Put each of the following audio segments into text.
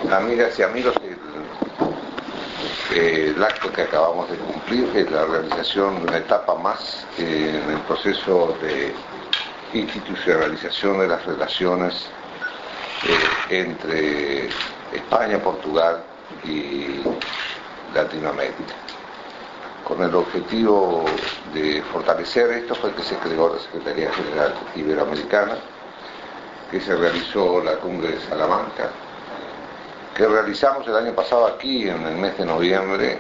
Amigas y amigos, el acto que acabamos de cumplir es la realización de una etapa más en el proceso de institucionalización de las relaciones entre España, Portugal y Latinoamérica. Con el objetivo de fortalecer esto fue que se creó la Secretaría General Iberoamericana, que se realizó la Cumbre de Salamanca, que realizamos el año pasado aquí en el mes de noviembre,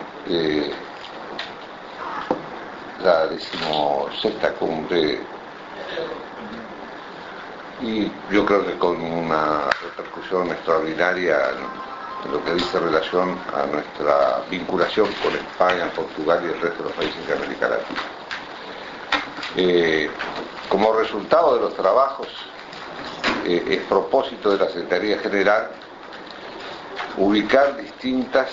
la 16ª cumbre, y yo creo que con una repercusión extraordinaria en lo que dice relación a nuestra vinculación con España, Portugal y el resto de los países de América Latina. Como resultado de los trabajos, es propósito de la Secretaría General ubicar distintas,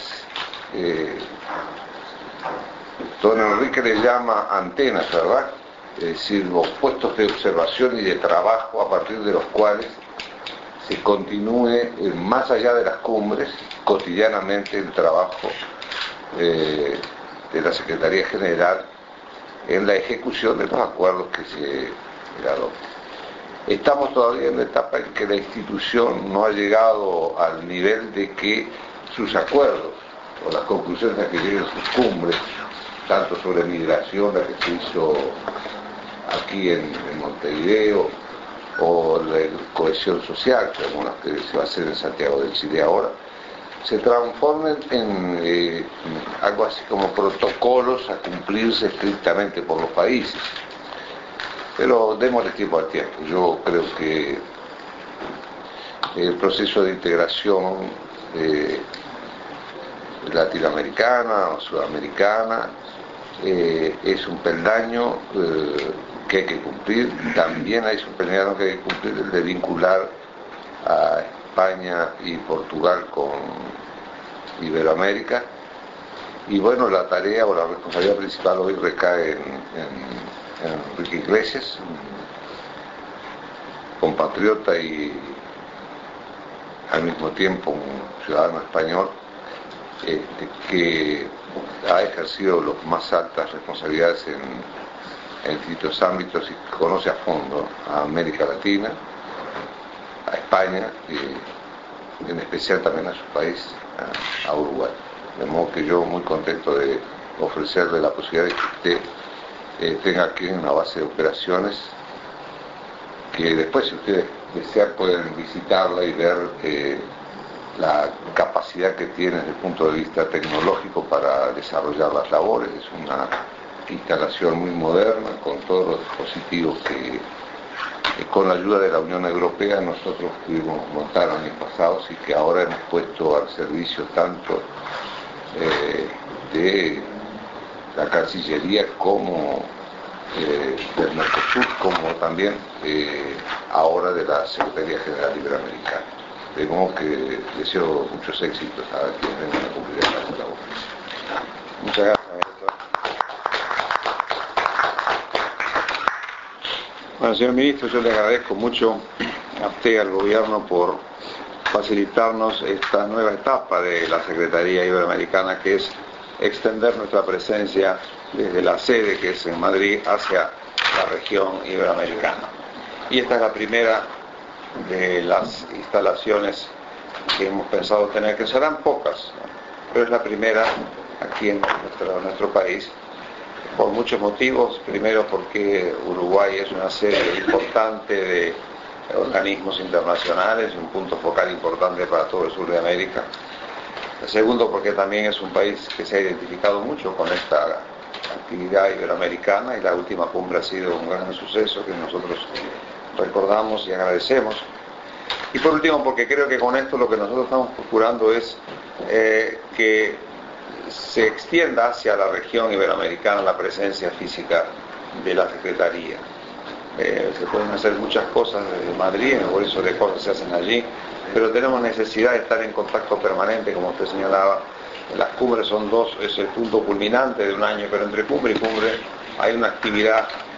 don Enrique le llama antenas, ¿verdad? Es decir, los puestos de observación y de trabajo a partir de los cuales se continúe, más allá de las cumbres, cotidianamente el trabajo de la Secretaría General en la ejecución de los acuerdos que se adopten. Estamos todavía en la etapa en que la institución no ha llegado al nivel de que sus acuerdos o las conclusiones a que lleguen sus cumbres, tanto sobre migración, la que se hizo aquí en Montevideo, o la cohesión social, como la que se va a hacer en Santiago del Chile ahora, se transformen en algo así como protocolos a cumplirse estrictamente por los países. Pero démosle tiempo al tiempo. Yo creo que el proceso de integración latinoamericana o sudamericana es un peldaño que hay que cumplir. También es un peldaño que hay que cumplir, el de vincular a España y Portugal con Iberoamérica. Y bueno, la tarea o la responsabilidad principal hoy recae en Enrique Iglesias, compatriota y al mismo tiempo un ciudadano español, que ha ejercido las más altas responsabilidades en distintos ámbitos y conoce a fondo a América Latina, a España y en especial también a su país, a Uruguay. De modo que yo muy contento de ofrecerle la posibilidad de que usted tenga aquí una base de operaciones que después, si ustedes desean, pueden visitarla y ver la capacidad que tiene desde el punto de vista tecnológico para desarrollar las labores. Es una instalación muy moderna con todos los dispositivos que con la ayuda de la Unión Europea nosotros pudimos montar años pasados y que ahora hemos puesto al servicio tanto de la Cancillería como del Mercosur, como también ahora de la Secretaría General Iberoamericana. De modo que deseo muchos éxitos a quienes vengan a cumplir esta labor. Muchas gracias, ministro. Bueno, señor ministro, yo le agradezco mucho a usted y al gobierno por facilitarnos esta nueva etapa de la Secretaría Iberoamericana, que es extender nuestra presencia desde la sede, que es en Madrid, hacia la región iberoamericana. Y esta es la primera de las instalaciones que hemos pensado tener, que serán pocas, pero es la primera aquí en nuestro país, por muchos motivos. Primero, porque Uruguay es una sede importante de organismos internacionales, un punto focal importante para todo el sur de América. Segundo, porque también es un país que se ha identificado mucho con esta actividad iberoamericana y la última cumbre ha sido un gran suceso que nosotros recordamos y agradecemos. Y por último, porque creo que con esto lo que nosotros estamos procurando es que se extienda hacia la región iberoamericana la presencia física de la Secretaría. Se pueden hacer muchas cosas desde Madrid, por eso de cosas se hacen allí, pero tenemos necesidad de estar en contacto permanente, como usted señalaba. Las cumbres son dos, es el punto culminante de un año, pero entre cumbre y cumbre hay una actividad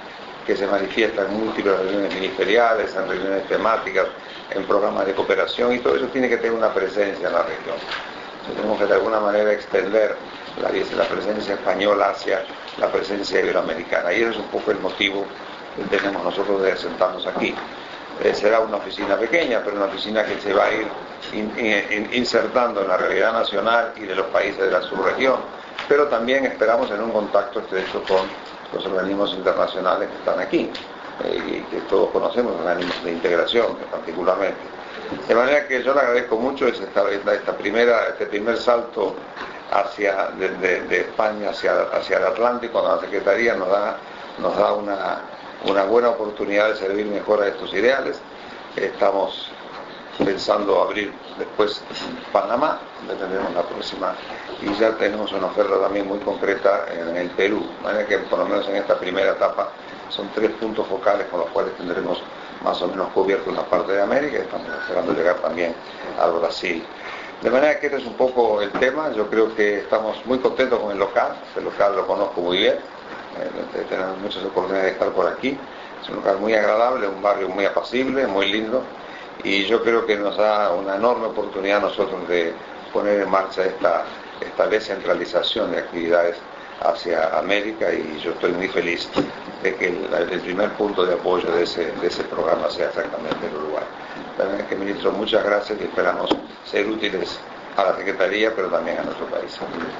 que se manifiesta en múltiples reuniones ministeriales, en reuniones temáticas, en programas de cooperación, y todo eso tiene que tener una presencia en la región. Tenemos que de alguna manera extender la presencia española hacia la presencia iberoamericana, y ese es un poco el motivo que tenemos nosotros de sentarnos aquí. Será una oficina pequeña, pero una oficina que se va a ir insertando en la realidad nacional y de los países de la subregión, pero también esperamos en un contacto estrecho con los organismos internacionales que están aquí, y que todos conocemos, organismos de integración particularmente. De manera que yo le agradezco mucho este primer salto de España hacia el Atlántico, donde la Secretaría nos da una buena oportunidad de servir mejor a estos ideales. Estamos pensando abrir después Panamá, donde tendremos la próxima, y ya tenemos una oferta también muy concreta en el Perú, de manera que por lo menos en esta primera etapa son 3 puntos focales con los cuales tendremos más o menos cubierto una parte de América, y estamos esperando llegar también al Brasil. De manera que este es un poco el tema. Yo creo que estamos muy contentos con el local lo conozco muy bien, tenemos muchas oportunidades de estar por aquí. Es un local muy agradable, un barrio muy apacible, muy lindo, y yo creo que nos da una enorme oportunidad a nosotros de poner en marcha esta descentralización de actividades hacia América, y yo estoy muy feliz de que el primer punto de apoyo de ese programa sea exactamente el Uruguay. También que, ministro, muchas gracias, y esperamos ser útiles a la Secretaría, pero también a nuestro país.